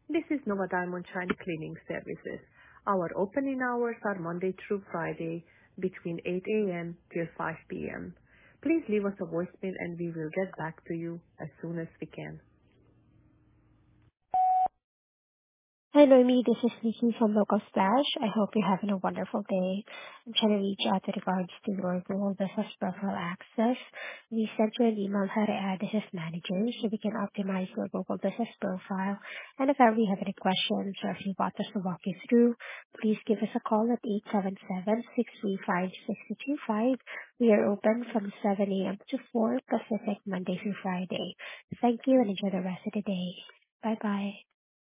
This is Nova Diamond Shine Cleaning Services. Our opening hours are Monday through Friday between 8 a.m. till 5 p.m. Please leave us a voicemail and we will get back to you as soon as we can. Hi, Noemi. This is Nikki from Local Splash. I hope you're having a wonderful day. I'm trying to reach out with regards to your Google Business Profile Access. We sent you an email how to add this as manager so we can optimize your Google Business Profile. And if ever you have any questions or if you want us to walk you through, please give us a call at 877-635-6225. We are open from 7 a.m. to 4 Pacific, Monday through Friday. Thank you and enjoy the rest of the day. Bye-bye.